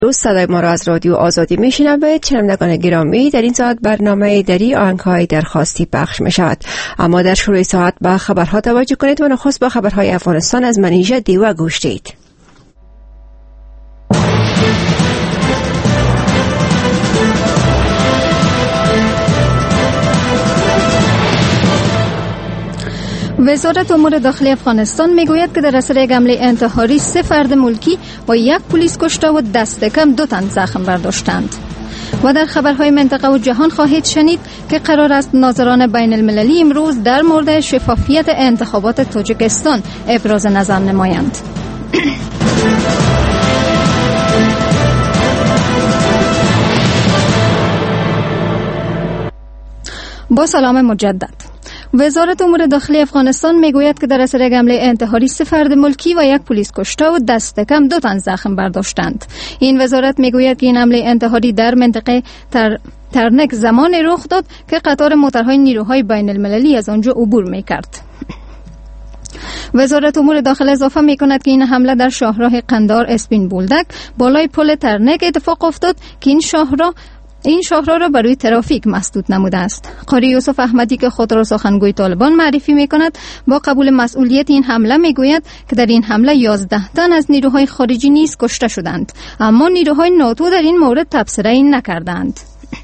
صدای ما را از رادیو آزادی میشنوید. شنوندگان گرامی، در این ساعت برنامه دری آهنگ‌های درخواستی پخش می شود. اما در شروع ساعت به خبرها توجه کنید و نخست با خبرهای افغانستان از منیژه دیوه گوش دید. وزارت امور داخلی افغانستان میگوید که در اثر یک حمله انتحاری 3 فرد ملکی و 1 پلیس کشته و دست کم 2 تن زخم برداشتند. و در خبرهای منطقه و جهان خواهید شنید که قرار است ناظران بین المللی امروز در مورد شفافیت انتخابات تاجیکستان ابراز نظر نمایند. با سلام مجدد. وزارت امور داخلی افغانستان میگوید که در اثر یک حمله انتحاری 3 فرد ملکی و 1 پلیس کشته و دست کم 2 تن زخم برداشتند. این وزارت میگوید که این حمله انتحاری در منطقه ترنک زمان رخ داد که قطار موترهای نیروهای بین المللی از آنجا عبور میکرد. وزارت امور داخل اضافه میکند که این حمله در شاهراه قندار اسپین بولدک بالای پل ترنک اتفاق افتاد که این شاهراه را بر روی ترافیک مسدود نموده است. قاری یوسف احمدی که خود را سخنگوی طالبان معرفی میکند با قبول مسئولیت این حمله میگوید که در این حمله 11 تن از نیروهای خارجی نیز کشته شدند، اما نیروهای ناتو در این مورد تبصره‌ای نکردند.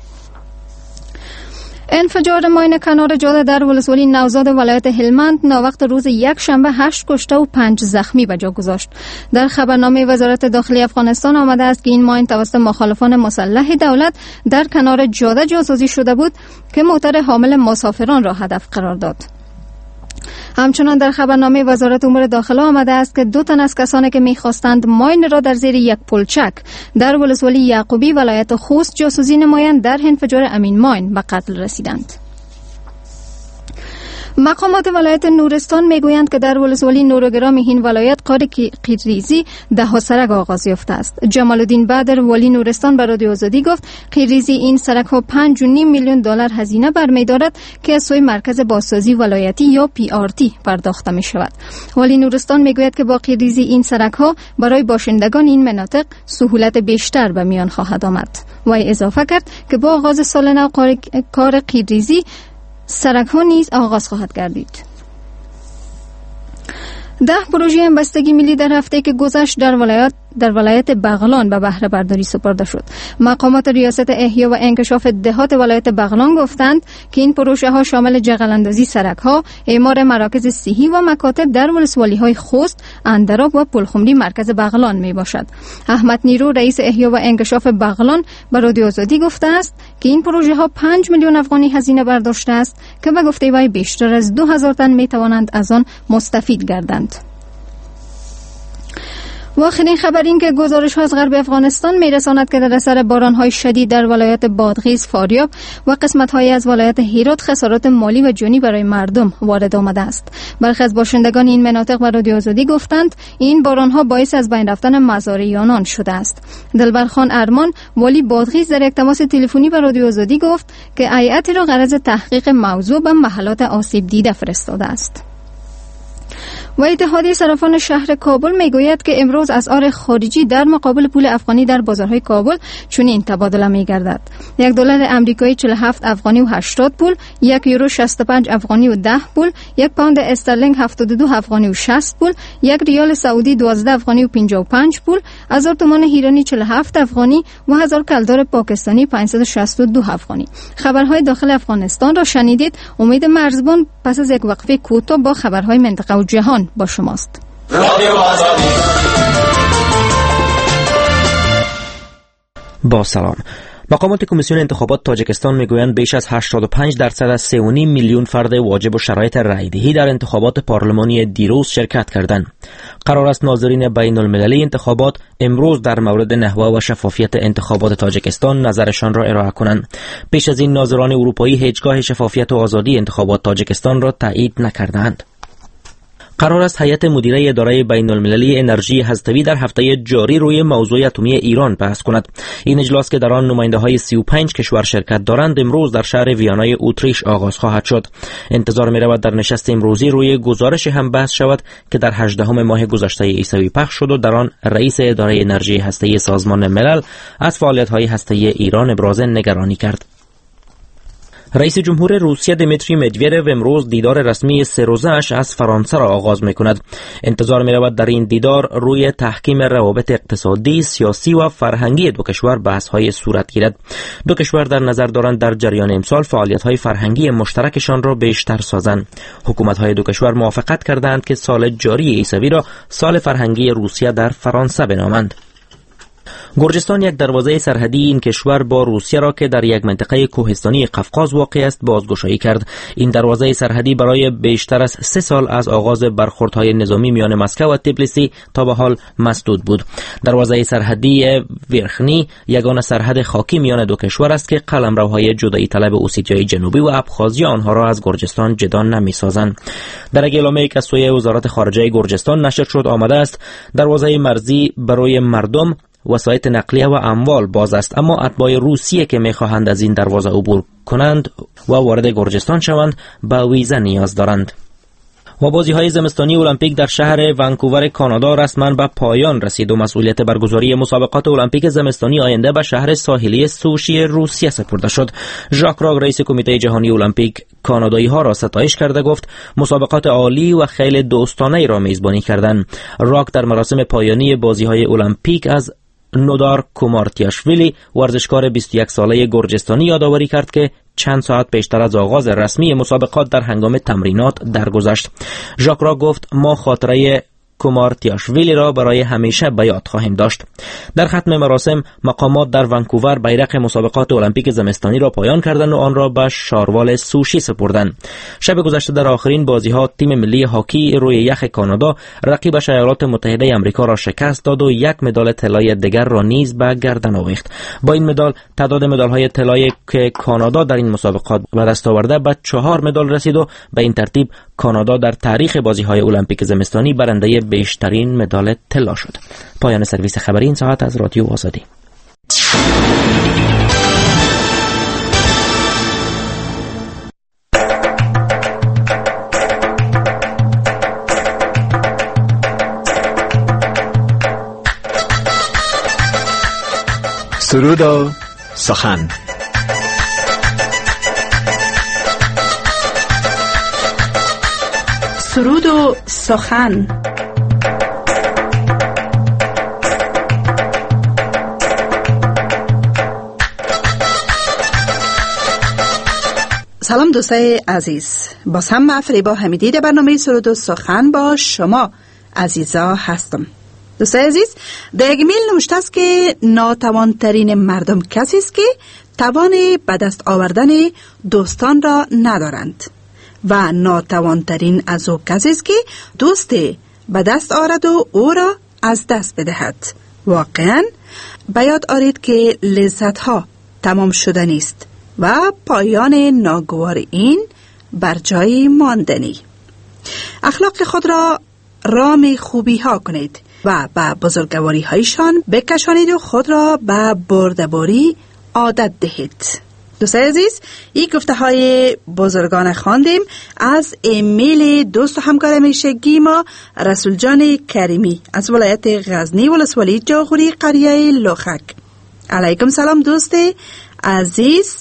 انفجار ماین کنار جاده در ولسوالی نوزاد ولایت هلمند ناوقت روز یک شنبه 8 کشته و 5 زخمی به جا گذاشت. در خبرنامه وزارت داخلی افغانستان آمده است که این ماین توسط مخالفان مسلح دولت در کنار جاده جاسازی شده بود که موتر حامل مسافران را هدف قرار داد. همچنان در خبرنامه وزارت امور داخله آمده است که 2 تن از کسانی که می‌خواستند ماین را در زیر یک پلچک در ولسوالی یعقوبی ولایت خوست جاسازی نمایند در انفجار امین ماین به قتل رسیدند. مقامات ولایت نورستان میگویند که در ولسوالی نورگرام این ولایت کار قیرریزی ده سرک آغاز یافته است. جمال الدین بدر والی نورستان به رادیو آزادی گفت قیرریزی این سرک ها 5.5 میلیون دلار هزینه برمی‌دارد که از سوی مرکز بازسازی ولایتی یا PRT پرداخته می شود. والی نورستان میگوید که با قیرریزی این سرک ها برای باشندگان این مناطق سهولت بیشتر به میان خواهد آمد. وی اضافه کرد که با آغاز سال نو کار قیرریزی سرک ها نیز آغاز خواهد گردید. 10 پروژه همبستگی ملی در هفته که گذشت در ولایت بغلان به بهره برداری سپرده شد. مقامات ریاست احیا و انکشاف دهات ولایت بغلان گفتند که این پروژه ها شامل جغل اندازی سرک ها، اعمار مراکز صحی و مکاتب در ولسوالی های خوست، اندراب و پلخمری مرکز بغلان می باشد. احمد نیرو رئیس احیا و انکشاف بغلان به رادیو آزادی گفته است که این پروژه ها 5 میلیون افغانی هزینه برداشته است که به گفته وی بیشتر از 2000 تن می توانند از آن مستفید گردند. و آخرین خبر این که گزارش‌ها از غرب افغانستان می‌رساند که در اثر باران‌های شدید در ولایت بادغیس، فاریاب و قسمت‌هایی از ولایت هرات خسارات مالی و جانی برای مردم وارد آمده است. برخی از باشندگان این مناطق به رادیو آزادی گفتند این باران‌ها باعث از بین رفتن مزارعیانان شده است. دلبرخان ارمان والی بادغیس در یک تماس تلفنی به رادیو آزادی گفت که هیئتی را غرض تحقیق موضوع به محلات آسیب دیده فرستاده است. و اتحادیه صرافان شهر کابل میگوید که امروز اسعار خارجی در مقابل پول افغانی در بازارهای کابل چنین تبادله میگردد: $1 امریکایی 47 افغانی و 80 پول، 1 یورو 65 افغانی و 10 پول، 1 پوند استرلینگ 72 افغانی و 60 پول، 1 ریال سعودی 12 افغانی و 55 پول، 1000 تومان ایرانی 47 افغانی و 1000 کلدار پاکستانی 562 افغانی. خبرهای داخل افغانستان را شنیدید. امید مرزبان پس از یک وقفه کوتاه با خبرهای منطقه و جهان با شماست. رادیو آزادی. با سلام. مقامات کمیسیون انتخابات تاجیکستان میگویند بیش از 85% از 3.5 میلیون فرد واجب و شرایط رایدهی در انتخابات پارلمانی دیروز شرکت کردند. قرار است ناظرین بین المللی انتخابات امروز در مورد نحوه و شفافیت انتخابات تاجیکستان نظرشان را ارائه کنند. پیش از این ناظران اروپایی هیچگاه شفافیت و آزادی انتخابات تاجیکستان را تایید نکردند. قرار است هیئت مدیره اداره بین المللی انرژی هسته‌ای در هفته جاری روی موضوع اتمی ایران بحث کند. این اجلاس که در آن نماینده‌های 35 کشور شرکت دارند امروز در شهر ویانای اتریش آغاز خواهد شد. انتظار می‌رود در نشست امروزی روی گزارش هم بحث شود که در 18 ماه گذشته عیسوی پخش شد و در آن رئیس اداره انرژی هسته‌ای سازمان ملل از فعالیت‌های هسته‌ای ایران ابراز نگرانی کرد. رئیس جمهور روسیه دمیتری مدودوف امروز دیدار رسمی 3 روزه‌اش از فرانسه را آغاز می‌کند. انتظار می‌رود در این دیدار روی تحکیم روابط اقتصادی، سیاسی و فرهنگی دو کشور بحث‌های صورت گیرد. دو کشور در نظر دارند در جریان امسال فعالیت‌های فرهنگی مشترکشان را بیشتر سازند. حکومت‌های دو کشور موافقت کردند که سال جاری عیسوی را سال فرهنگی روسیه در فرانسه بنامند. گرجستان یک دروازه سرحدی این کشور با روسیه را که در یک منطقه کوهستانی قفقاز واقع است بازگشایی کرد. این دروازه سرحدی برای بیشتر از 3 سال از آغاز برخوردهای نظامی میان مسکو و تبلیسی تا به حال مسدود بود. دروازه سرحدی ورخنی یگانه سرحد خاکی میان دو کشور است که قلمروهای جدایی طلب اوسیتیای جنوبی و ابخازیا آنها را از گرجستان جدا نمی‌سازند. در اعلامیه‌ای که از سوی وزارت خارجه گرجستان نشر شد آمده است دروازه مرزی برای مردم، وسایط نقلیه و اموال باز است، اما اتباع روسیه که می‌خواهند از این دروازه عبور کنند و وارد گرجستان شوند به ویزا نیاز دارند. و بازی‌های زمستانی المپیک در شهر ونکوور کانادا رسما به پایان رسید و مسئولیت برگزاری مسابقات المپیک زمستانی آینده به شهر ساحلی سوشی روسیه سپرده شد. ژاک راگ رئیس کمیته جهانی المپیک کانادایی‌ها را ستایش کرده گفت مسابقات عالی و خیلی دوستانه را میزبانی کردند. راگ در مراسم پایانی بازی‌های المپیک از نودار کومارتیاشویلی ورزشکار 21 ساله گرجستانی یادآوری کرد که چند ساعت پیشتر از آغاز رسمی مسابقات در هنگام تمرینات درگذشت. ژاک راگ گفت ما خاطره کومارتیاشویلی را برای همیشه به یاد خواهیم داشت. در ختم مراسم مقامات در ونکوور بیرق مسابقات المپیک زمستانی را پایان کردند و آن را به شاروال سوشی سپردند. شب گذشته در آخرین بازی‌ها تیم ملی هاکی روی یخ کانادا رقیبش ایالات متحده آمریکا را شکست داد و یک مدال طلای دیگر را نیز به گردن آویخت. با این مدال تعداد مدال‌های طلایی که کانادا در این مسابقات به دست آورده به 4 مدال رسید و به این ترتیب کانادا در تاریخ بازی‌های المپیک زمستانی برنده بیشترین مدال طلا شد. پایان سرویس خبری این ساعت از رادیو آزادی. سرود و سخن. سرود و سخن. سلام دوستای عزیز، باز هم من فریبا حمیدی در برنامه سرود و سخن با شما عزیزا هستم. دوستای عزیز، در یک میل نوشته است که ناتوانترین مردم کسی است که توان به دست آوردن دوستان را ندارند و ناتوانترین از او کسی است که دوست به دست آورد و او را از دست بدهد. واقعا به یاد آرید که لذت ها تمام شده نیست و پایان ناگوار این بر جای ماندنی. اخلاق خود را رام خوبی ها کنید و به بزرگواری هایشان بکشانید و خود را به بردباری عادت دهید. دوستای عزیز، این گفته های بزرگان خواندیم از ایمیل دوست و همکار همیشگی ما رسول جان کریمی از ولایت غزنی ولسوالی جاغوری قریه لوخک. علیکم سلام دوست عزیز.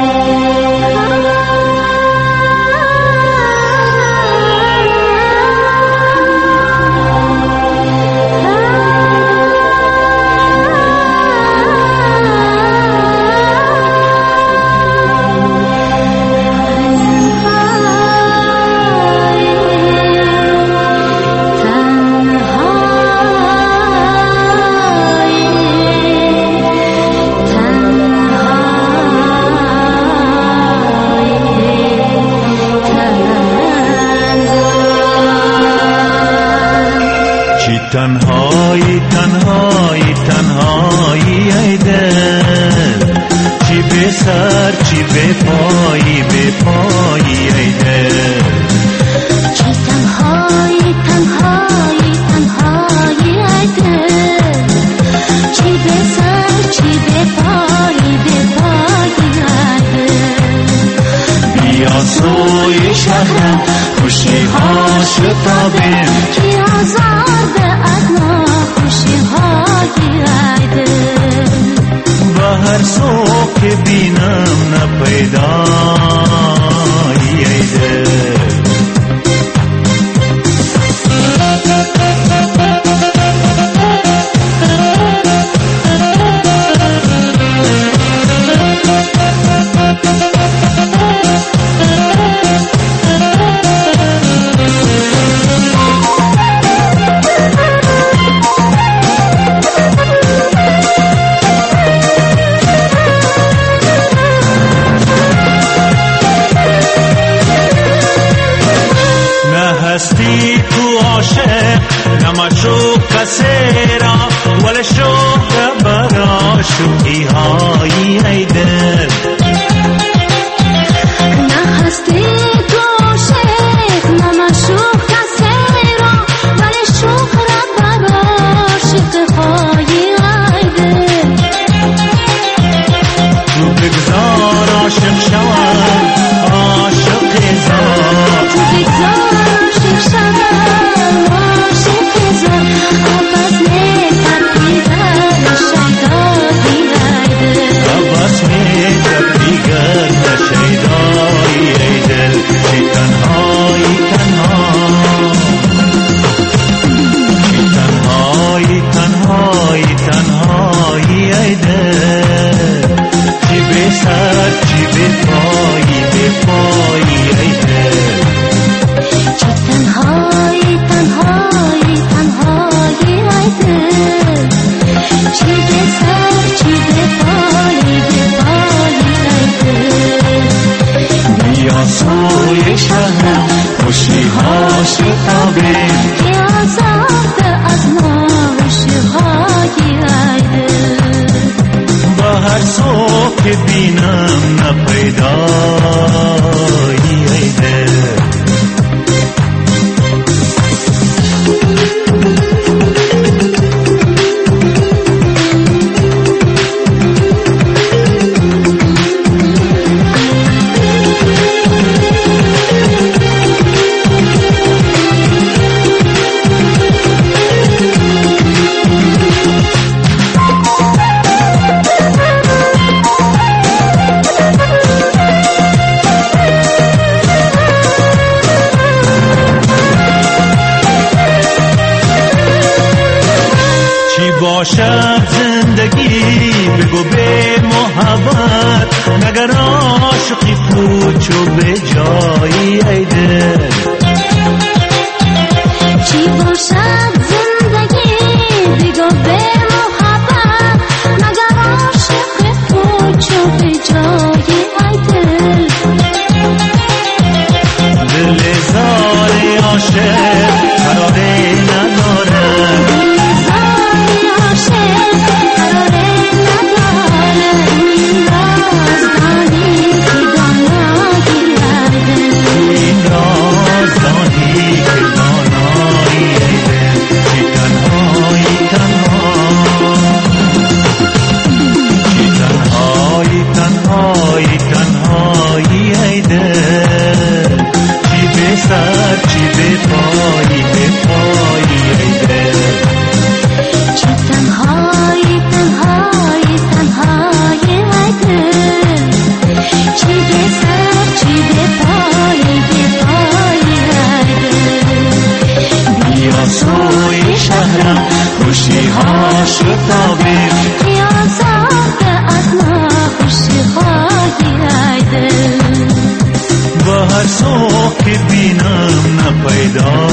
تنهایی تنهایی تنهایی ای دل، چی به سر چی به پایی ای دل، چی تنهایی شهرم خوشی ها شتابیم که آزاده از ناخوشی های عیدل با هر صبح که بینم نپیدایی عیدل هستی تو عاشق نمشو کسی را ولی شوق برا شوخی های عیدل نه هستی تو عاشق نمشو کسی را ولی شوق را برا شوخی های عیدل تو بگذار عاشق شوم عاشق زار تو بگذار خوشی ها شتابیم که آزاده از ناخوشی های عیدل با هر صبح که بینم نپیدایی عیدل باشد زندگی بگو به محبت مگر عاشقی پوچ و به جایی عیدل چی باشد زندگی بگو به محبت مگر عاشقی پوچ و به جایی عیدل دل زار عاشق قراره نداره خوشی ها شتابیم که آزاده از ناخوشی های عیدل با هر صبح که بینم نپیدایی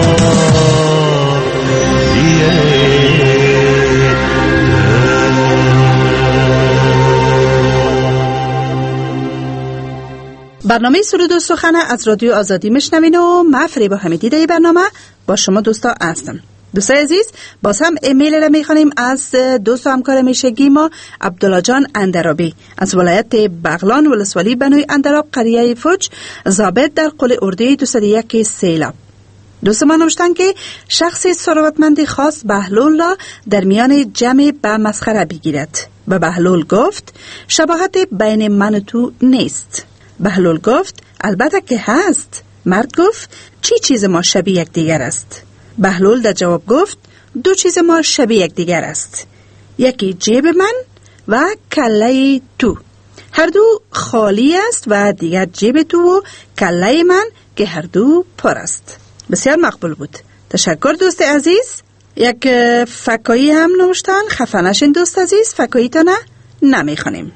برنامه سرود و سخن از رادیو آزادی میشنوین و من فریبا حمیدی در برنامه با شما دوستا هستم. دوستای عزیز باز هم ایمیل را میخوانیم از دوست و همکار میشگی ما عبدالله جان اندرابی از ولایت بغلان ولسوالی بنوی اندراب قریه فوج ضابط در قل اردوی 201 سیلاب. دوست ما نوشتن که شخصی ثروتمندی خواست بهلول را در میان جمع به مسخره بگیرد و بهلول گفت شباهت بین من و تو نیست. بهلول گفت البته که هست. مرد گفت چی چیز ما شبیه یک دیگر است؟ بهلول در جواب گفت 2 چیز ما شبیه یک دیگر است، یکی جیب من و کله تو، هر دو خالی است، و دیگر جیب تو و کله من که هر دو پر است. بسیار مقبول بود. تشکر دوست عزیز. یک فکایی هم نوشتن. خفه نشین دوست عزیز، فکایی تا نه نمیخونیم.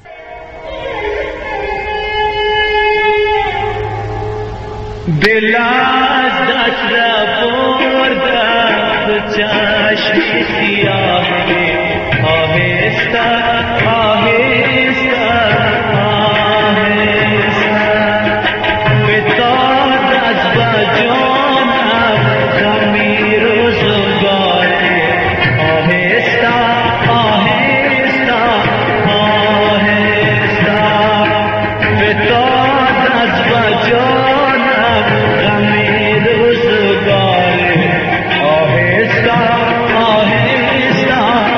دل از دست بردم چشم سیاه آهسته آهسته آهسته فتاد از بجانم غمی روزگاره آهسته آهسته آهسته فتاد از بجانم غمی روزگاره آهسته آهسته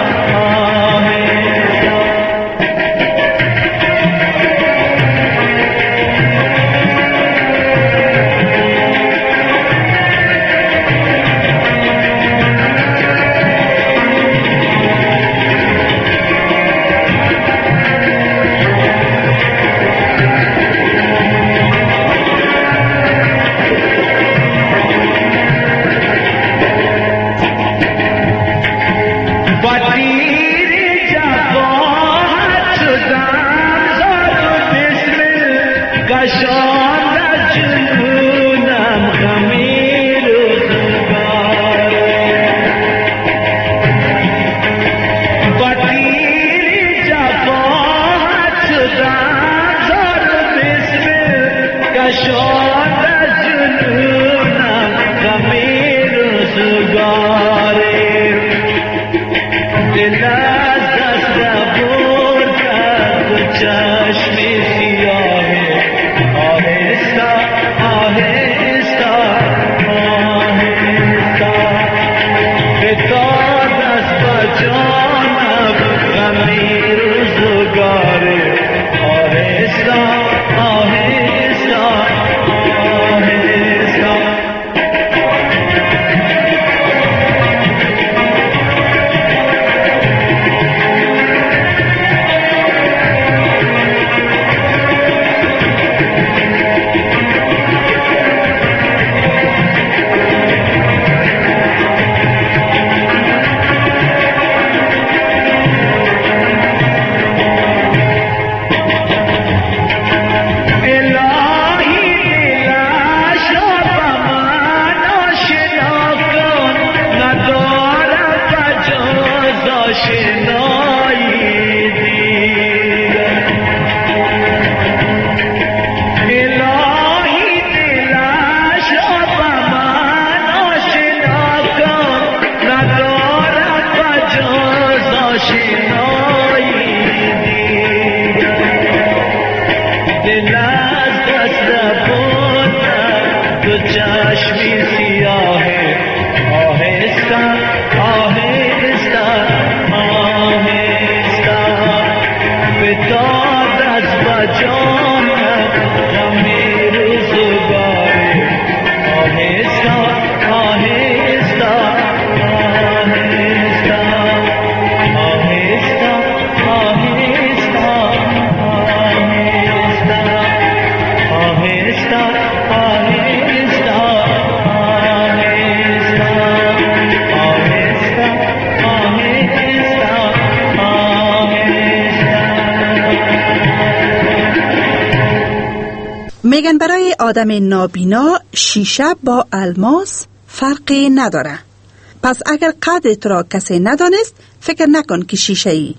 میگن برای آدم نابینا شیشه با الماس فرقی نداره. پس اگر قدر تو را کسی ندانست فکر نکن که شیشه ای.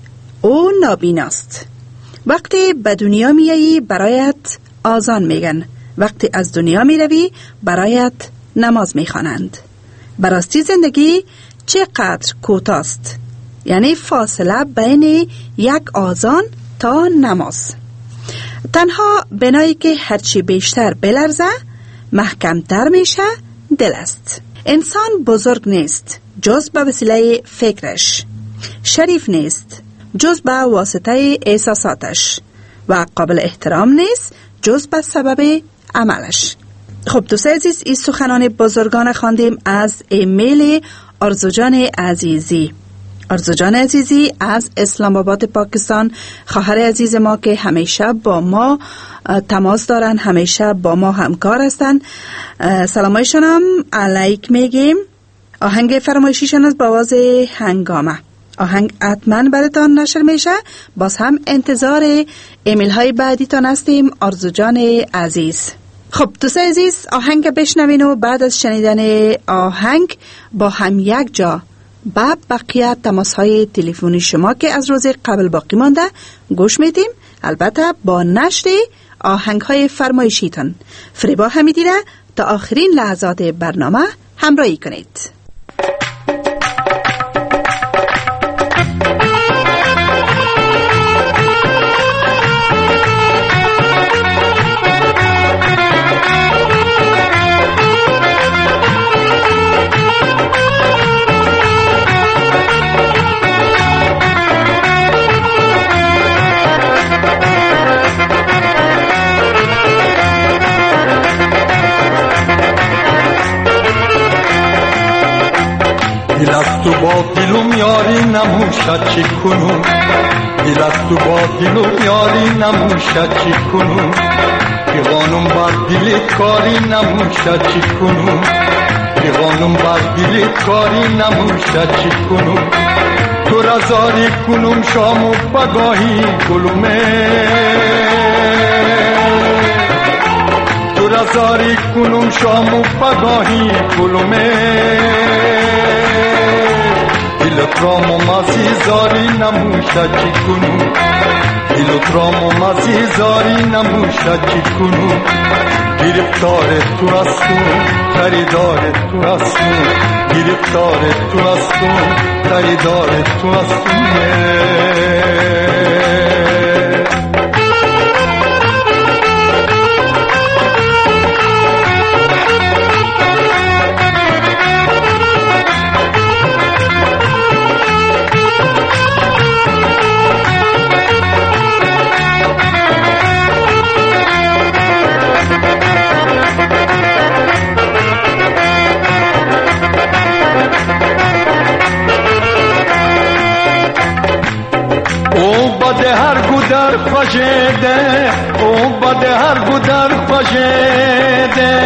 او نابیناست. وقتی به دنیا میایی برایت آذان میگن، وقتی از دنیا میروی برایت نماز میخوانند. براستی زندگی چقدر کوتاست، یعنی فاصله بین یک آذان تا نماز. تنها بنایی که هرچی بیشتر بلرزه محکمتر میشه دل است. انسان بزرگ نیست جز به وسیله فکرش، شریف نیست جز به واسطه احساساتش و قابل احترام نیست جز به سبب عملش. خب دوست عزیز، این سخنان بزرگان خواندیم از ایمیل آرزوجان عزیزی. آرزوجان عزیزی از اسلام آباد پاکستان، خواهر عزیز ما که همیشه با ما تماس دارن، همیشه با ما همکار هستن. سلامایشان هم علیک میگیم. آهنگ فرمایشیشان از با آواز هنگامه. آهنگ حتما براتان نشر میشه. باز هم انتظار ایمیل های بعدیتان هستیم آرزوجان عزیز. خب دوست عزیز، آهنگ بشنوین و بعد از شنیدن آهنگ با هم یک جا با بقیه تماس های تلفنی شما که از روز قبل باقی مانده گوش میدیم، البته با نشر آهنگ های فرمایشیتان. فریبا حمیدی را تا آخرین لحظات برنامه همراهی کنید. دل از تو با دلم یاری نموشد چی کنم، دل از تو با دلم یاری نموشد چی کنم، پیغانم بر دلت کاری نموشد چی کنم، پیغانم بر دلت کاری نموشد چی کنم، تو را زاری کنم شام و بگاهی گلومه، تو را زاری کنم شام و بگاهی گلومه، دلت را ممازی زاری نموشد چی کنم، دلت را ممازی زاری نموشد چی کنم، گرفتار تو هستم خریدار تو هستم، گرفتار تو هستم خریدار تو هستم. هر گودر خواجده او بده هر گودر خواجده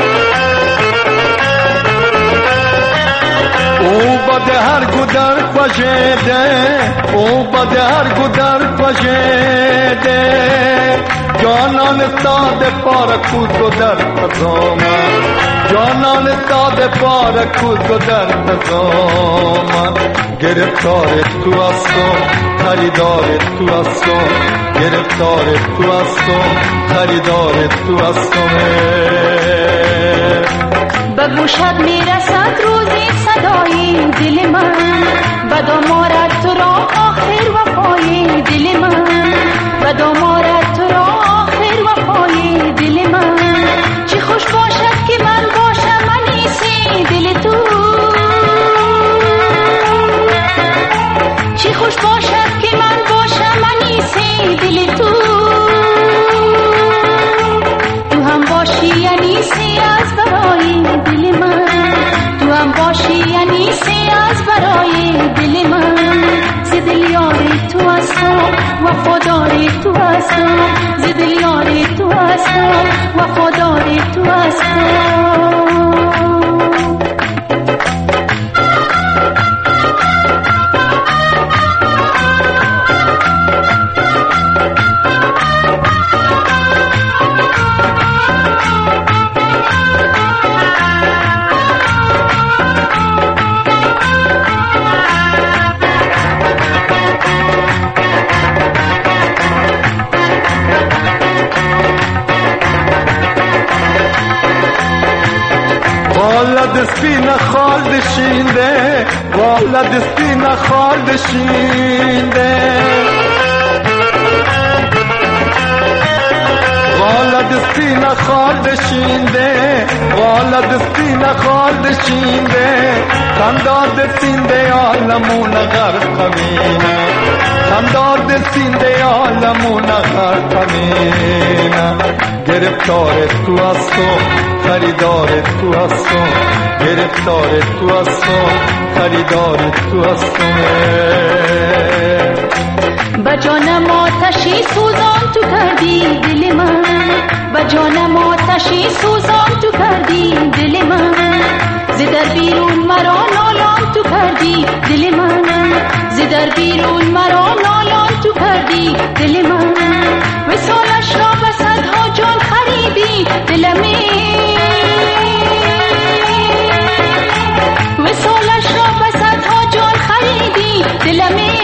او بده هر گودر خواجده او بده هر گودر خواجده جانان استاد پار کود و در قضامن جانان استاد پار کود و در قضامن گرفتار تو هستم خریدار تو هستم گرفتار تو هستم خریدار تو هستم. به گوشت میرسد روزی صدای دل من به دامارت تو را آخر وفای دل من به دامارت تو را آخر وفای دل من چی خوش باشد که من باشم انیسی دل تو چی خوش باشد که من باشم انیسی دل تو تو هم باشی انیسی از برای دل من تو هم باشی انیسی از برای دل من ز دل یاری تو هستم وفاداری تو هستم ز دل یاری تو هستم وفاداری تو هستم. دستی نخال دشینده والا دستی نخال دشینده والا دستی سینه خالد شینده والد سینه خالد شینده خنداد سینده عالمون غرقمینه خنداد سینده عالمون غرقمینه گرفتار تو هستم خریدار تو هستم گرفتار تو هستم خریدار تو هستم با جانم آتشی سوزان تو کردی دل من با جانم آتشی سوزان تو کردی دل من ز در بیرون مرا نالان تو کردی دل من ز در بیرون مرا نالان تو کردی دل من وصالش را به صدها جان خریدی دلمی وصالش را به صدها جان خریدی دلمی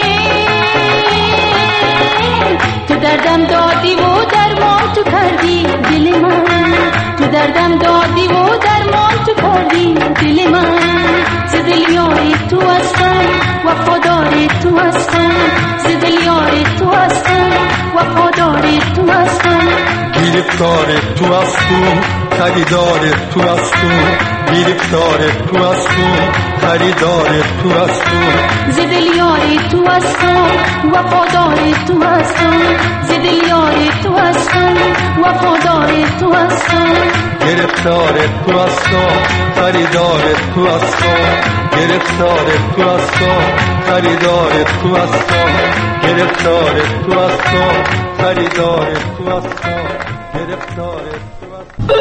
تو دردم دادی و درمان تو کردی دل من تو دردم دادی و درمان تو کردی دل من ز دل یاری تو هستم وفاداری تو هستم ز دل یاری تو هستم وفاداری تو هستم گرفتار تو هستم خریدار تو هستم گرفتار تو هستم خریدار تو هستم ز دل یاری تو هستم وفاداری تو هستم ز دل یاری تو هستم وفاداری تو هستم گرفتار تو هستم خریدار تو هستم گرفتار تو هستم خریدار تو هستم گرفتار تو هستم خریدار تو هستم گرفتار تو هستم.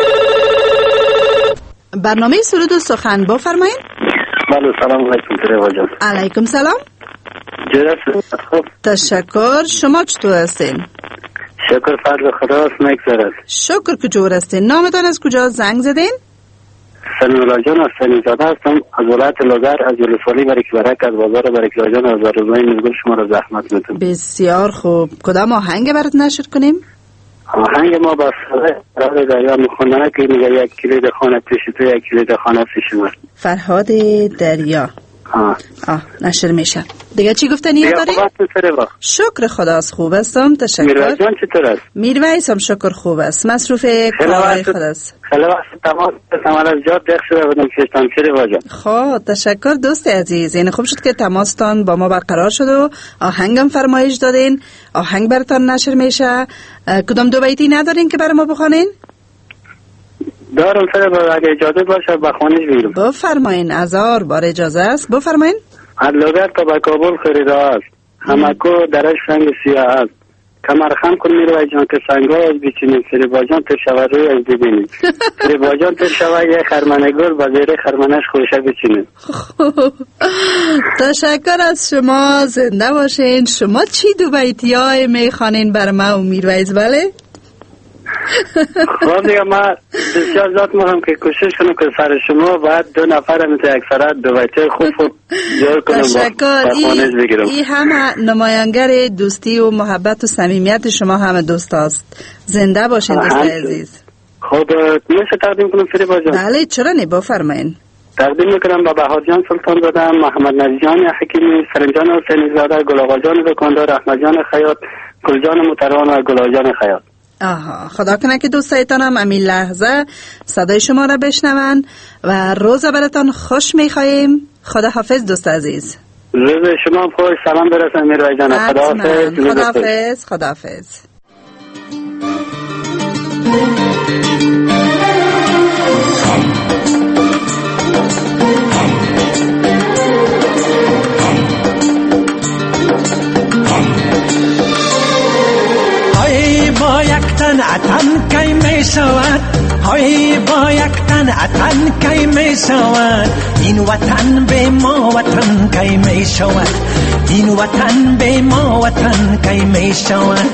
برنامه سرود و سخن بفرمایید. بله سلام علیکم تریوا جان. علیکم سلام. جرس خوب. تشکر. شما چطور هستین؟ شکر فضل خدا است مگذرد. شکر که جور هستین. نامتان از کجا زنگ زدین؟ سمیولا جان از سمیزاده هستم از ولایت لوگر از ولسوالی برکبرک از بازار برکلا جان از روزنامه مزگل شما را زحمت میدم. بسیار خوب. کدام آهنگ برات نشر کنیم؟ آهنگ ما با فرهاد دریا میخوندنه که میگه یک کلید خانه پیش تو یک کلید خانه پیش من. فرهاد دریا. نشر میشه. دیگه چی گفتنی داری؟ شکر خداست خوب هستم. تشکر. میرویس جان چطور است؟ میرویس هم شکر خوب است. مصروف کارهای خداست. خیلی وقت تمام از جاد دق شده بودم که تمشیر جان. خب تشکر دوست عزیز. این خوب شد که تماستان با ما برقرار شد و آهنگم فرمایش دادین. آهنگ براتان نشر میشه. کدام دو بیتی ندارین که برای ما بخوانین؟ دارم سر اگه اجازه باشه بخوانش بیرم. بفرمایین. 1000 بار اجازه است. بفرمایین. از لوگر تا به کابل خریده است همکو درش رنگ سیاه است کمر خم کن میروی جان که سنگای از بیچینیم فریبا جان تو شوه روی از ببینیم فریبا جان تو شوه یه خرمنه گل با زیره خرمنش خوشه بچینیم. تشکر از شما. زنده باشین. شما چی دو بیتی های میخوانین بر ما و میرویز؟ بله خب دیگه ما بسیار ذات میخوام که کوشش کنم که سر شما باید 2 نفر مثل یک سرات دو بیتی خوب جور کنم. تشکر. این همه نمایانگر دوستی و محبت و صمیمیت شما همه دوست است. زنده باشین دوست عزیز. خب میشه تقدیم کنم فریبا جان؟ بله چرا نه بفرمایین. تقدیم میکنم با بهار جان سلطان زاده محمد نبی جان حکیمی سرنجان حسینی زاده گل آقا جان دکاندار احمد جان خیاط گل جان متروان و گل جان خیاط. خدا کنه که دوستایتان هم همین لحظه صدای شما را بشنون و روز براتان خوش میخواییم. خدا حافظ دوست عزیز. روز شما هم خوش. سلام برسن میروی جان. خدا حافظ. خدا حافظ. خدا حافظ. با یک تن اتن کی می شود های با یک تن اتن کی می شود این وطن به ما وطن کی می شود این وطن به ما وطن کی می شود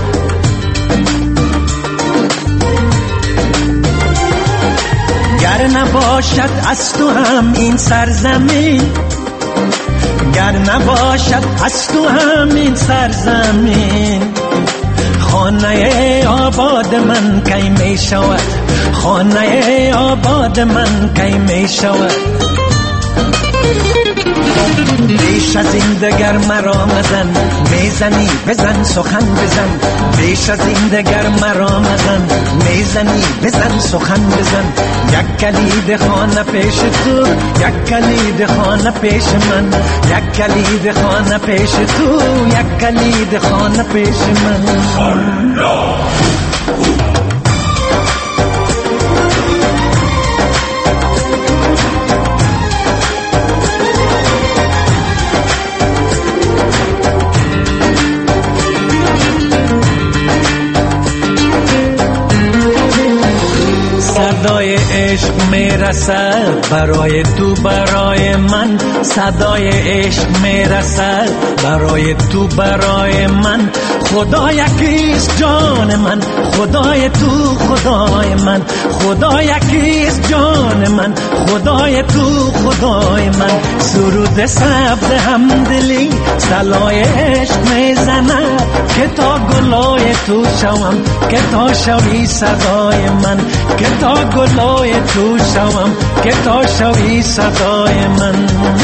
گر نباشد از تو هم این سرزمین گر نباشد از تو هم این سرزمین خانه آباد من کی می شود خانه آباد من کی می شود بیش از این دگر مرا مزن، میزنی بزن سخن بزن. بیش از این دگر مرا مزن، میزنی بزن سخن بزن. یک کلید خانه پیش تو، یک کلید خانه پیش من. یک کلید خانه پیش تو، یک کلید خانه پیش من. صدای عشق میرسد برای تو برای من. صدای عشق میرسد برای تو برای من. خدا یکیست جان من، خدای تو خدای من. خدا یکیست جان من، خدای تو خدای من. سرود سبز همدلی صلای عشق میزند که تا گلای تو شوم، که تا شوی صدای من. که تا گلای تو شوم، که تا شوی صدای من.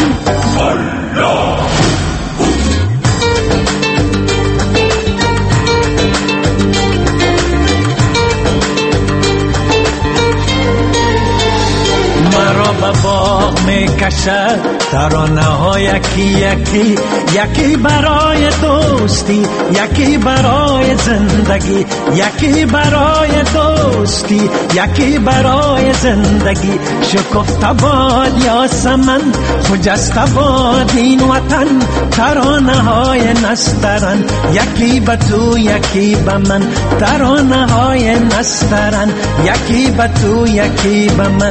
مرا به باغ میکشد ترانه ها یکی یکی. یکی برای دوستی، یکی برای زندگی. یکی برای دوستی، یکی برای زندگی. شکفته باد یاسمن، خجسته باد این وطن. ترانه های نسترن، یکی به تو یکی به من. ترانه های نسترن، یکی به تو یکی به من.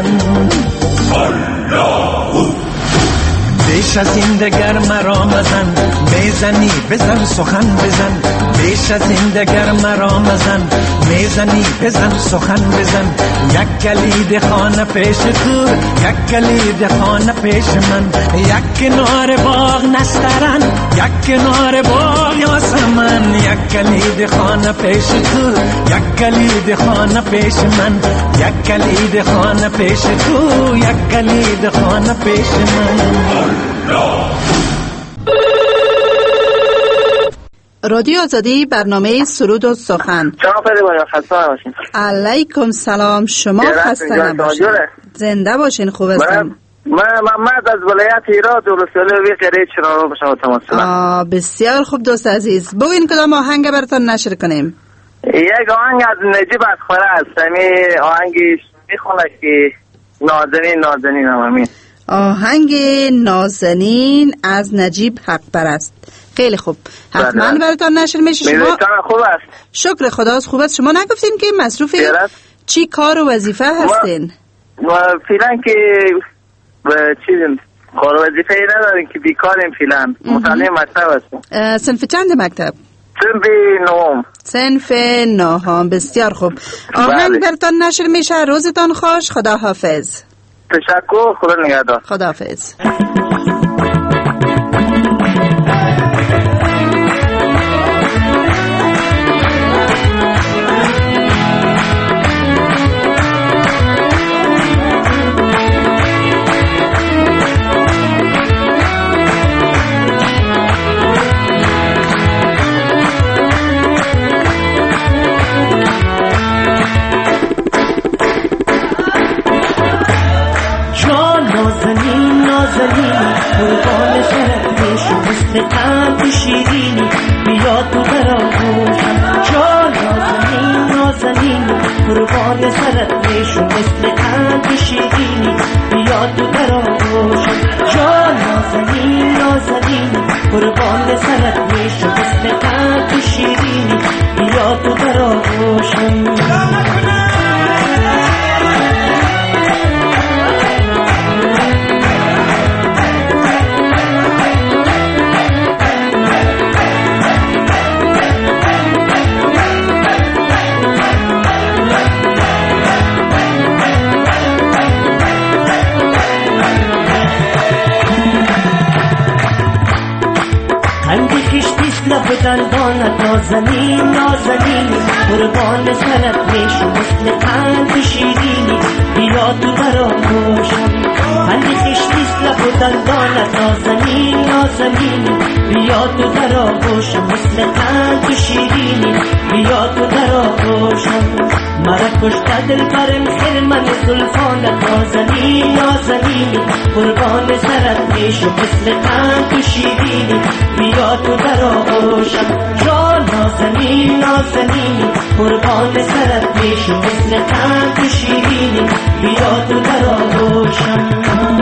بیش از این دگر مرا مزن، میزنی بزن سخن بزن. بیش از این دگر مرا مزن، میزنی بزن سخن بزن. یک کلید خانه پیش تو، یک کلید خانه پیش من. یک کنار باغ نسترن، یک کنار باغ یاسمن. یک کلید خانه پیش تو، یک کلید خانه پیش من. یک کلید خانه پیش تو، یک کلید خانه پیش من. رادیو آزادی، برنامه سرود و سخن. علیکم سلام. شما خسته نباشید. زنده باشین. خوب هستم. من محمد از ولایت هرات ولسوالی قریه چرارو به شما تماس دارم. بسیار خوب دوست عزیز. بگوین کدام آهنگ براتون نشر کنیم؟ یک آهنگ از نجیب اخبار است. همین آهنگش میخونه که نازنین نازنین همین. آهنگ نازنین از نجیب حقبر است. خیلی خوب، حتما براتون نشر میشه. شما خوب است. شکر خداست خوب است. شما نگفتین که مصروف چی کار و وظیفه هستین؟ فعلا که چیزیم کار و وظیفه نداریم که بیکاریم. فعلا متعلم مکتب هستیم. صنف چند مکتب؟ صنف نهم. صنف نهم. بسیار خوب. آهنگ براتون نشر میشه. روزتان خوش. خدا حافظ. تشکر. خدا نگهدار. خدا حافظ. نازنین نازنین نازنین قربان سرت میشم مثل قند شیرینی بیا تو در آغوشم پنی خشتیست لب و دندانت نازنین نازنین بیا تو در آغوشم مثل قند شیرینی بیا تو در آغوشم مرا کشته دل برم خرمن زلفانت نازنین نازنین قربان سرت میشم مثل قند شیرینی بیا تو در آغوشم جان نازنین نازنین قربان سرت میشم مثل قند شیرینی بیا تو در آغوشم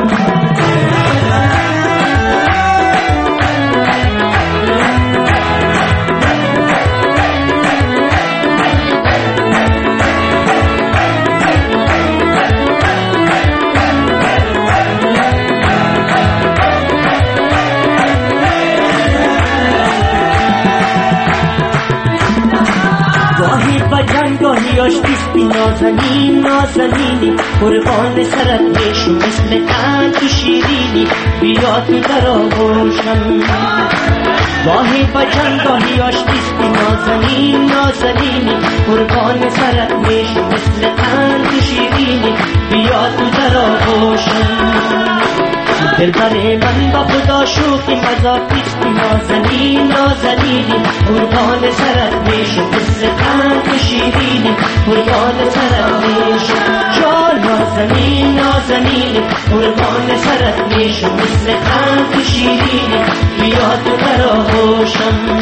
گاهی آشتیستی نازنین نازنینی قربان سرت میشم مثل قند شیرینی بیا تو در آغوشم گاهی بجن گاهی آشتیستی نازنین نازنینی قربان سرت میشم مثل قند شیرینی بیا تو در آغوشم دل بره من با خدا شوخی مذاقیستی نازنین نازنینی قربان سرت میشم مثل قند شیرینی قربان سرت میشم جان نازنین نازنینی قربان سرت میشم مثل قند شیرینی بیا تو در آغوشم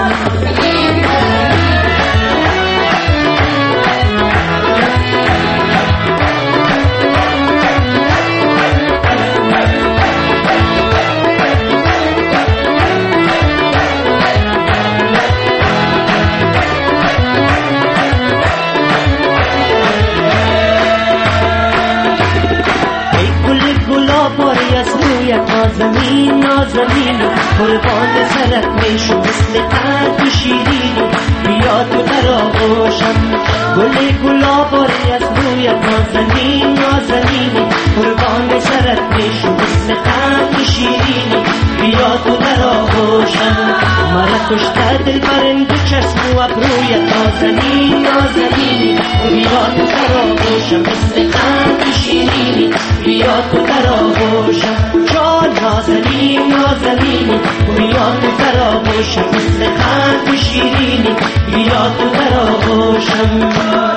نازنین نازنین قربان سرت میشم مثل قند شیرینی بیا تو در آغوشم گل گلاباری از رویت نازنین نازنین قربان سرت میشم مثل قند شیرینی بیا تو در آغوشم مرا کشته دل برم دو چشم و ابرویت نازنین نازنین بیا تو در آغوشم مثل قند شیرینی بیا تو در آغوشم جان نازنین نازنین بیا تو در آغوشم مثل قند شیرینی بیا تو در آغوشم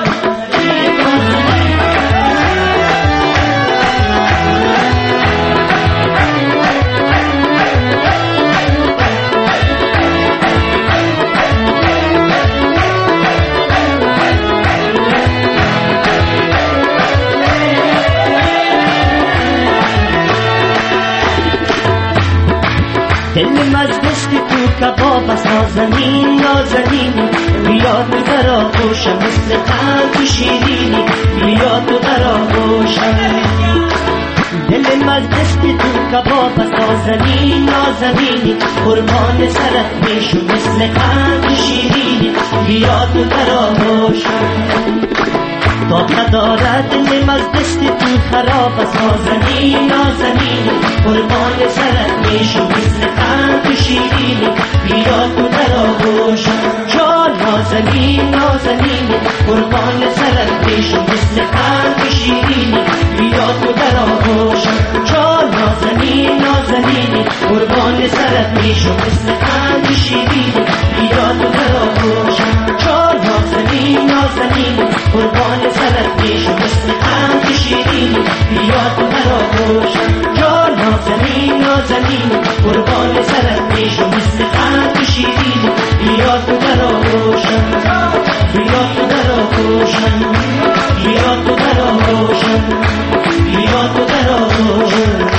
دل مزدشت تو کباب است نازنین نازنین بیا تو در آغوشم مثل قند شیرینی بیا تو در آغوشم دل مزدشت تو کباب است نازنین نازنین قربان سرت میشم مثل قند شیرینی بیا تو در آغوشم طاقت دارد دل مزدشت تو خراب است نازنین نازنین قربان سرت میشم مثل قند شیرینی بیا تو در آغوشم جان نازنین نازنین قربان سرت میشم مثل قند شیرینی بیا تو در آغوشم جان نازنین نازنین قربان سرت میشم مثل قند شیرینی بیا تو در آغوشم جان نازنین نازنین قربان سرت میشم مثل قند شیرینی بیا تو در آغوشم جان نازنین نازنین قربان سرت میشم مثل قند شیرینی بیا تو در آغوشم بیا تو در آغوشم بیا تو در آغوشم بیا تو در آغوشم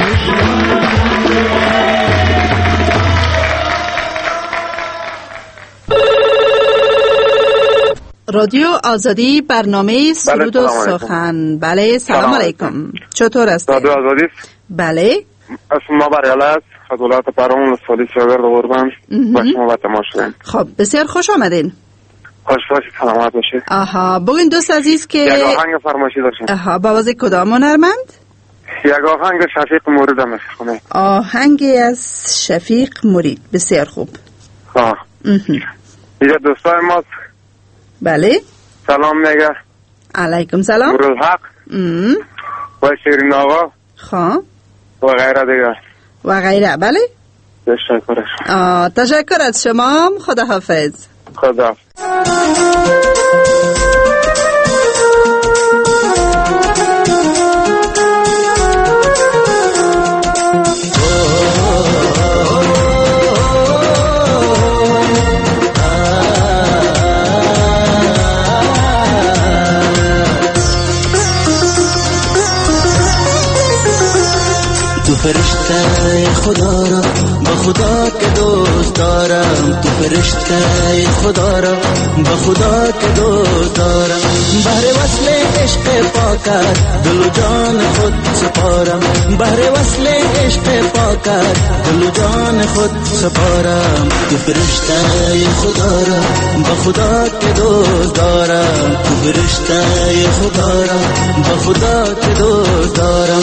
رادیو آزادی برنامه سرود و سخن. بله سلام علیکم. چطور هستی؟ رادیو آزادی. بله اسم ما بریال است. خدولات پرامون سالی شاگرد قربان با شما با تماس شدیم. خب بسیار خوش آمدین. خوش باشید، سلامت باشید. آها بگین دوست عزیز که یک آهنگ فرمایشی داشتیم. آها با واسه کدام هنرمند؟ یک آهنگ شفیق مرید هم میخونه. آهنگ از شفیق مرید. بسیار خوب. دیگه دوستای ما بله سلام میگه. علیکم سلام. نورالحق و شیرین آقا خواه و غیره دیگه و غیره. بله تشکر از شما. خدا حافظ. خدا. فرشته خدا را با خدا که دوست دارم، تو فرشته خدا را با خدا که دوست دارم، بهر وصل عشق پاکت دل و جان خود سپارم، بهر وصل عشق پاکت دل و جان خود سپارم، تو فرشته خدا را با خدا که دوست دارم، تو فرشته خدا را با خدا که دوست دارم.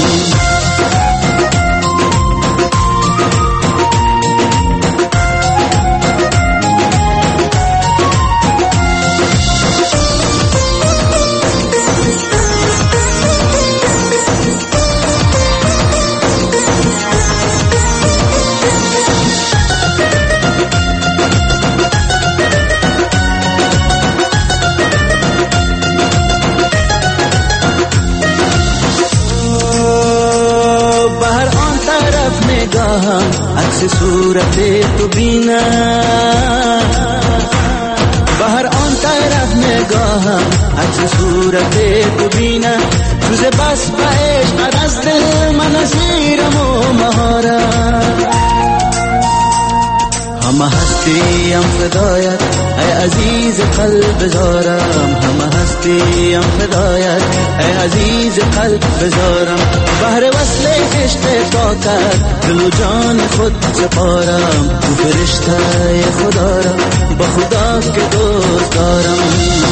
عکس صورت تو بینا بهر آن طرف نگاهم، عکس صورت تو بینا روز بس به عشق از دل من اسیرم و مهارم، همه هستیم فدایت ای عزیز قلب زارم، همه هستیم فدایت ای عزیز قلب زارم، بهر وصل عشق پاکت دل و جان خود سپارم، تو فرشته خدا را با خدا که دوست دارم.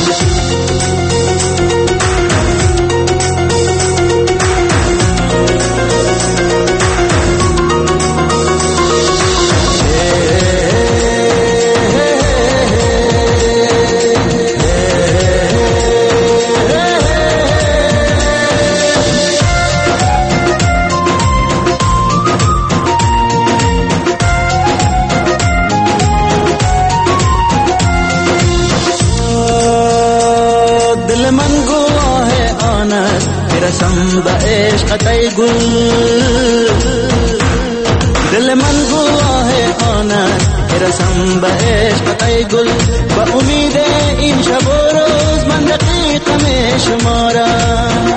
به عشق ای گل دل من گواه آن است که رسم به عشق ای گل، با امید این شب و روز من دقیقم شمارم،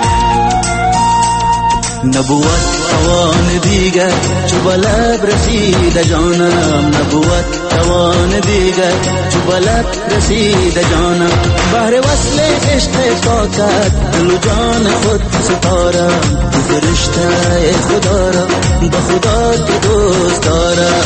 نبوت توان دیگر چو بلب رسید جانم، نبوت توان دیگر چو بلب رسید جانم، بهر وصل عشق پاکت دل و جان خود سپارم، تو فرشته خدا را با خدا که دوست دارم.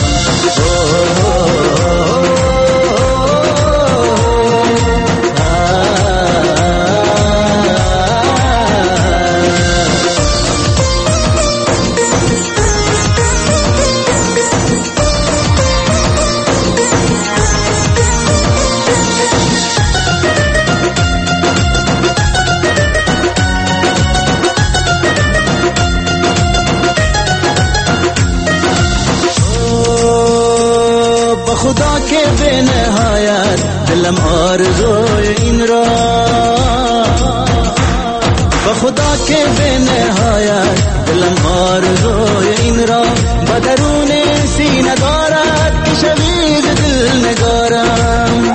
خدا که به نهایت دلم آرزوی این را، با خدا که به نهایت دلم آرزوی این را، با درون سینه دارد که شوید دل نگارم،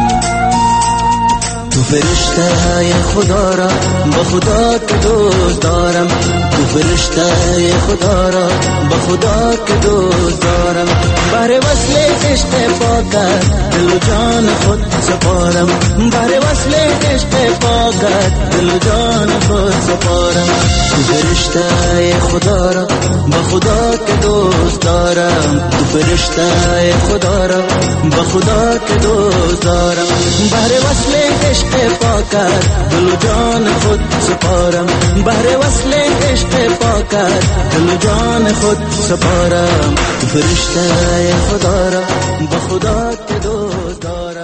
تو فرشته خدا را با خدا که دوست دارم، تو فرشته خدا را با خدا که دوست دارم، بهر وصل عشق پاکت دل و جان خود سپارم، بهر وصل عشق پاکت دل و جان خود سپارم، تو فرشته خدا را با خدا که دوست دارم، تو فرشته خدا را با خدا که دوست دارم، بهر وصل عشق پاکت دل و جان خود سپارم، بهر وصل عشق پاکت دل و جان خود سپارم، تو فرشته خدا را با خدا که دوست دارم.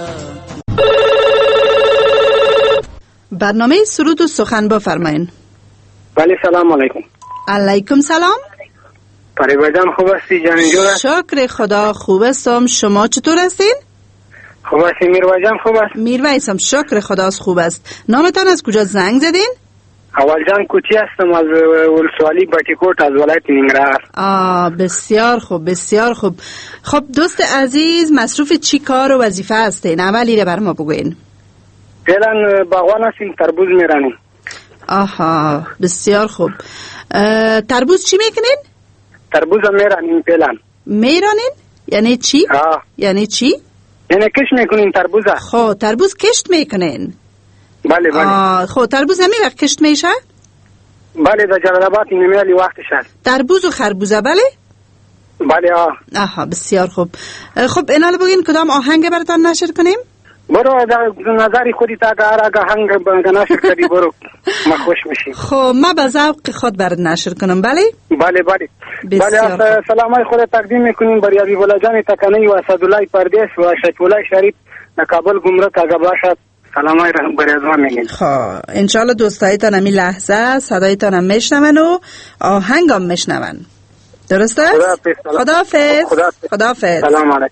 برنامه سرود و سخن بفرمایین. بله سلام علیکم. علیکم سلام. پریبا جان خوب هستی جان جور؟ شکر خدا خوب هستم. شما چطور هستین؟ خوب هستی میرویس جان خوب است؟ میرویسم شکر خدا خوب است. نامتان از کجا زنگ زدین؟ اول جان کوچی هستم از ولسوالی بټیکوټ از ولایت ننګرهار. بسیار خوب بسیار خوب. خب دوست عزیز مصروف چی کار و وظیفه هستین؟ اولی رو بر ما بگوین. فعلا باغوان هستیم تربوز میرانیم. آها بسیار خوب. تربوز چی میکنین؟ تربوز میرانیم فعلا. میرانین؟ یعنی چی؟ یعنی چی؟ یعنی کشت میکنین تربوزه. خب تربوز کشت میکنین؟ بله بله. خب تربوز همین وقت کشت میشه؟ بله در جلال آباد نمیالی وقتش هست. تربوز و خربوزه بله؟ بله آها بسیار خوب. خب اینا رو بگین کدام آهنگ براتان نشر کنیم؟ برو در نظری خودی تا اگر آهنگ نشر کردی برو ما خوش میشیم. خب ما به ذوق خود برات نشر کنم بله؟ بله بله. بله سلامای خود تقدیم میکنیم برای حبیب الله جان تکنی و اسدالله پردیس و شکیب الله شریف در کابل گمرک اگه باشد سلامای برای از ما میگیم. خب انشالله دوستایتان همی لحظه صدایتان هم میشنون و آهنگ هم میشنون. درست است؟ خداحافظ. خداحافظ. سلام علیکم.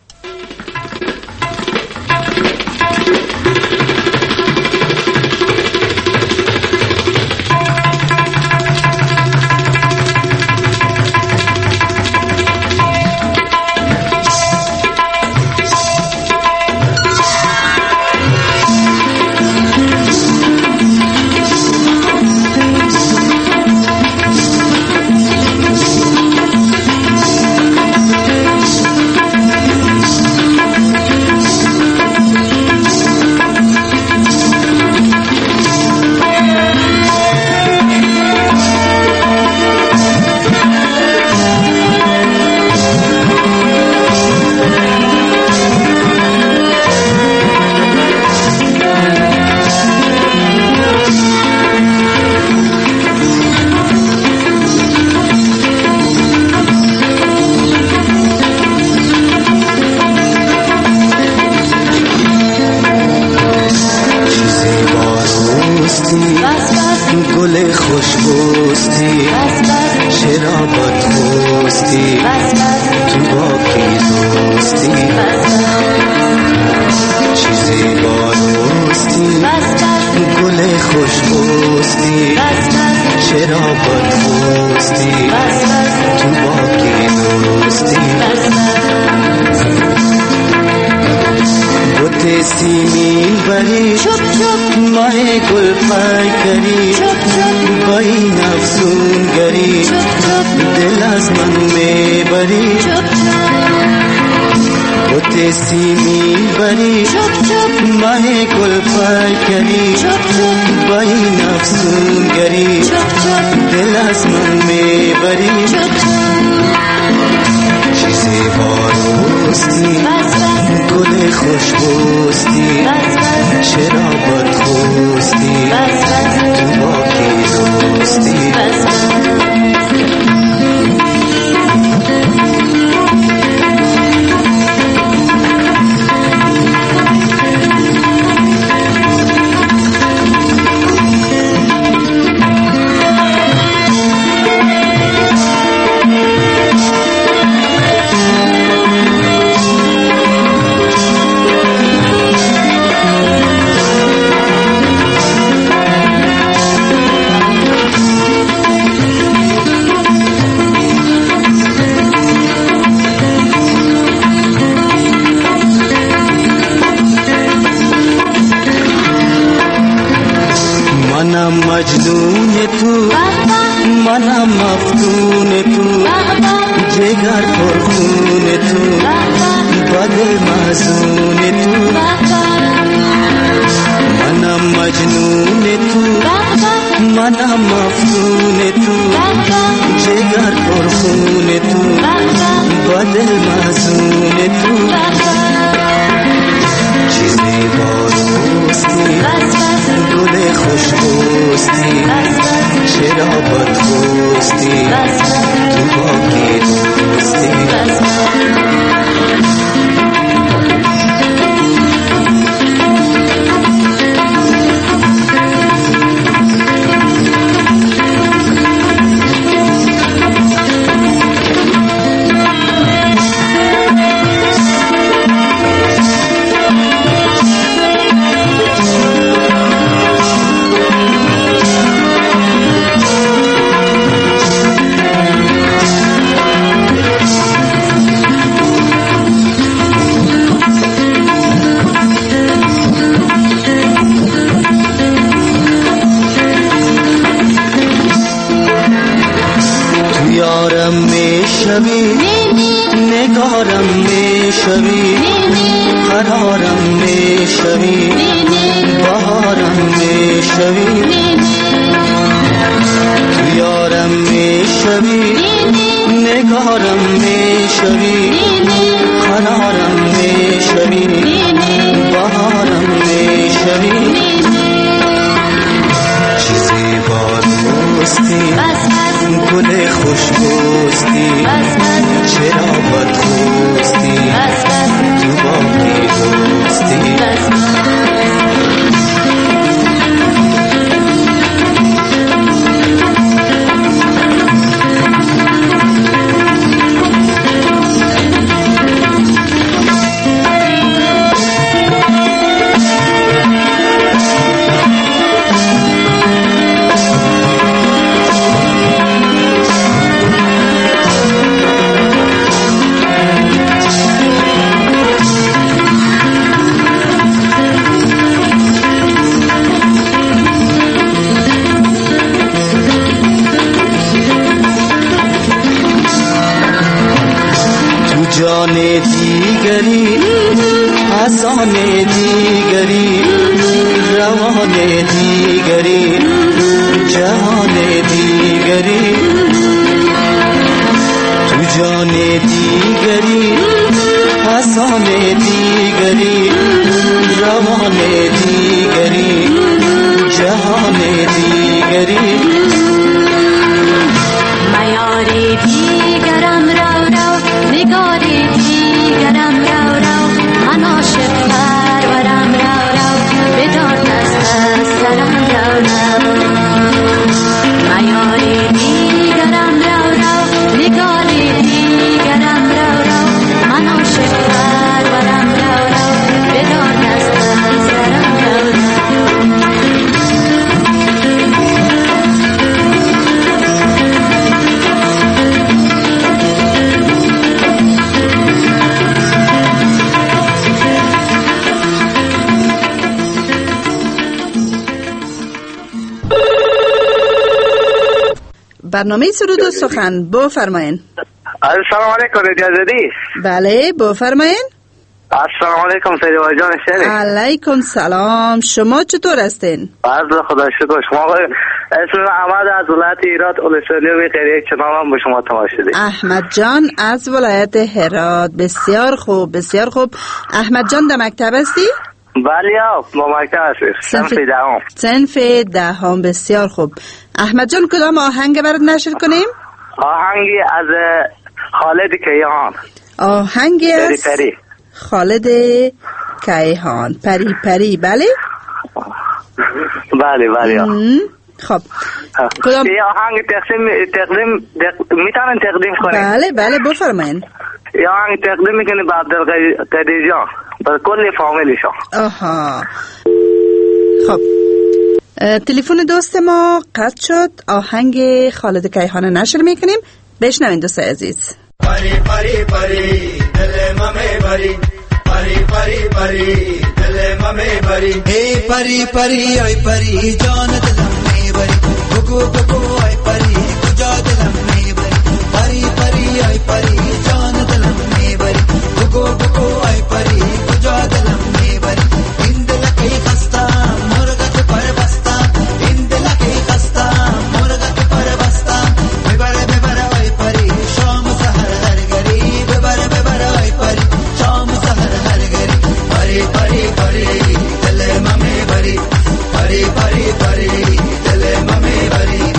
میشوی قرارم میشوی بهارم میشوی تو یارم میشوی نگارم میشوی قرارم میشوی بهارم میشوی چیزی با دوستی گل خوشبوستی چرا بدخوستی تو باقی دوستی جان دیگری آسان دیگری روان دیگری جهان دیگری تو جان دیگری آسان دیگری روان دیگری جهان دیگری میاری دیگرم رو نگار دیگرم رو من عاشق پرورم رو بدار دست از سرم رو میاری دیگرم رو نگار دیگرم رو من عاشق پرورم رو بدار دست از سرم رو برنامه سرود و سخن بفرمایین. السلام علیکم اجازه‌دی؟ بله بفرمایین. السلام علیکم فریبا جان شریف. علیکم سلام. شما چطور هستین؟ از خدا شکر. شما اسم احمد از ولایت هرات اولسالیوی قریه چنانم به شما تماشیدیم. احمد جان از ولایت هرات. بسیار خوب بسیار خوب. احمد جان در مکتب هستی؟ بله با مکتب هستی. صنف دهم. بسیار خوب. احمد جان کدام آهنگ برات نشر کنیم؟ آهنگی از خالد کیهان. آهنگی از پری. خالد کیهان. پری پری. بله بله. خب کدام یه آهنگ تقدیم میتونن تقدیم کنیم؟ بله بفرمایید. یه آهنگ تقدیم میکنی به عبدالقدیر جان به کل فامیلیشون. آها خب تلفن دوست ما قطع شد. آهنگ خالد کیهان نشر میکنیم. بشنوین دوست عزیز. پری پری پری دل ممه بری پری پری پری دل ممه بری ای پری پری ای پری جان دلم میبری بگو بگو ای پری کجا دلم میبری پری پری ای پری جان دلم میبری بگو بگو ای پری کجا دلم میبری این دل کی خسته مرغ پر بسته این دل کی خسته مرغ پر بسته ببره ای پری شام سحر هر گری ببره ای پری شام سحر هر گری پری پری پری دل ممه بری پری پری پری دل ممه بری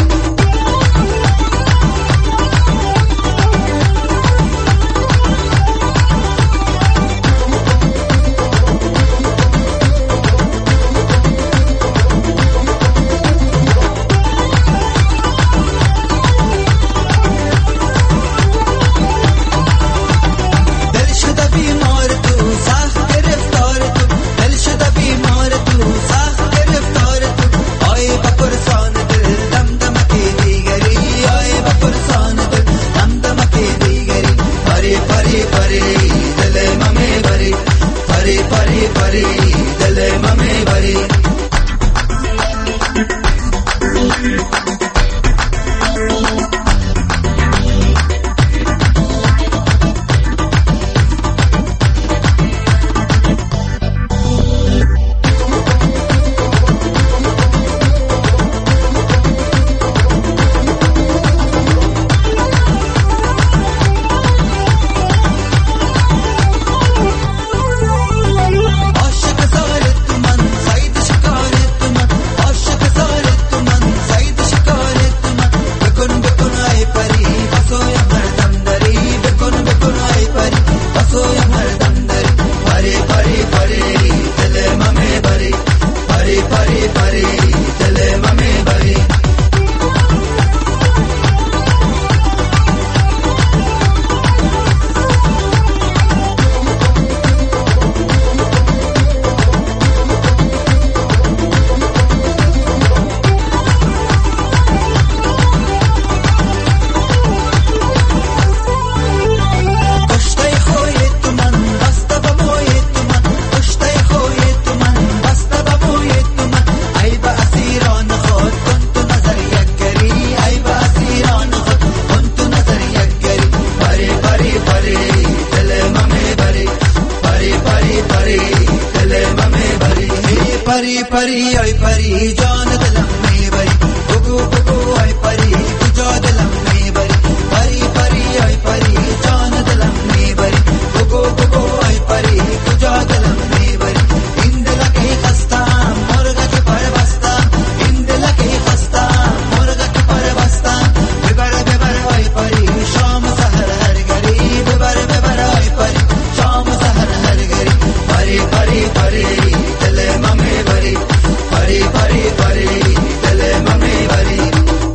پری پری آی پری جان دلم میبری بگو بگو آی پری کجا دلم میبری پری پری آی پری جان دلم میبری بگو بگو آی پری کجا دلم میبری این دلکی خستم مرغ که پر بستم این دلکی خستم مرغ که پر بستم ببر ببر آی پری شام و سحر هر گری ببر ببر آی پری شام و سحر هر گری پری پری پری دل من میبری پری پری پری دل من میبری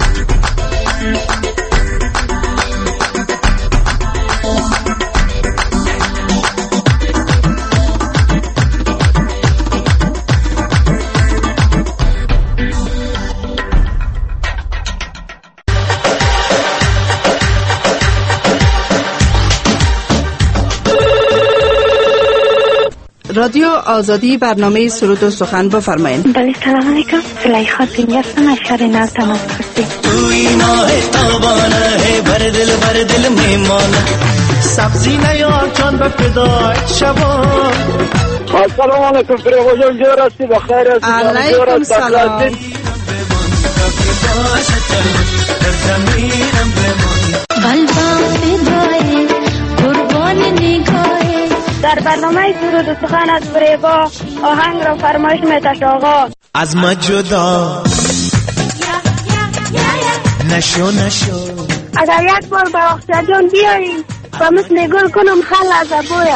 رادیو آزادی برنامه سرود و سخن بفرمایید. بله سلام علیکم. زلیخا دینی هستم از شهر نو تماس هستی. توی ناه تابانه بر دل میمانه سبزی نیار جان به فدای شبان. السلام علیکم فریبا جان جور هستی بخیر هستی؟ علیکم سلام. قلبم فدای قربان نگاهه. در برنامه سرود و سخن از فریبا آهنگ را فرمایش می‌دهد آقا. از ما جدا نشو اگر یک بار به اختیار جان بیاییم و مثل گل کنم خل از ابویا.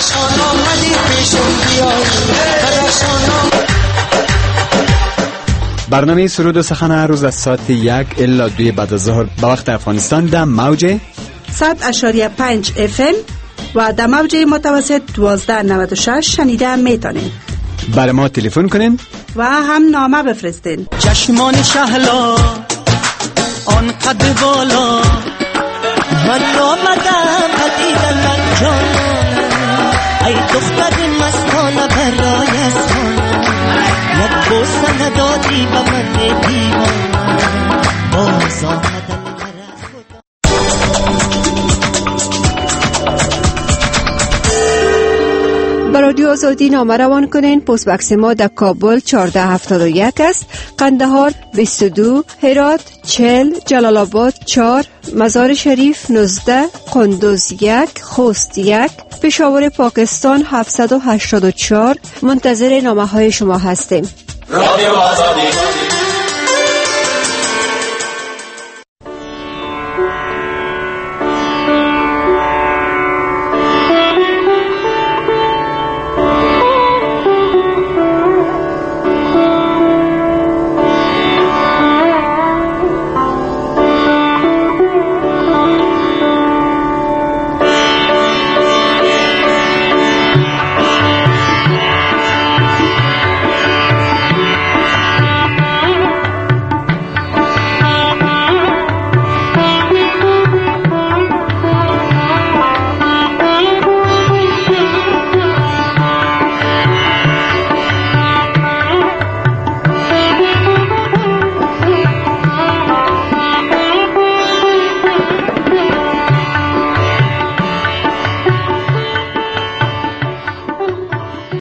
برنامه سرود و سخن هر روز از ساعت 1 الی 2 بعد از ظهر به وقت افغانستان در موج 100.5 FM و در موج متوسط 1296 شنیده میتونین. برای ما تلفن کنین و هم نامه بفرستین. چشمان شهلا آن قد بالا من آمدم پدیدن من جانم ای دختر مستانه برای اسمان یک بوسه ندادی به من دیوانه باز آمدن با رادیو آزادی نامه روان کنین. پست بکس ما در کابل 1471 است، قندهار 22، هرات 40، جلال آباد 4، مزار شریف 19، قندوز 1، خوست 1، پشاور پاکستان 784. منتظر نامه های شما هستیم. رادیو آزادی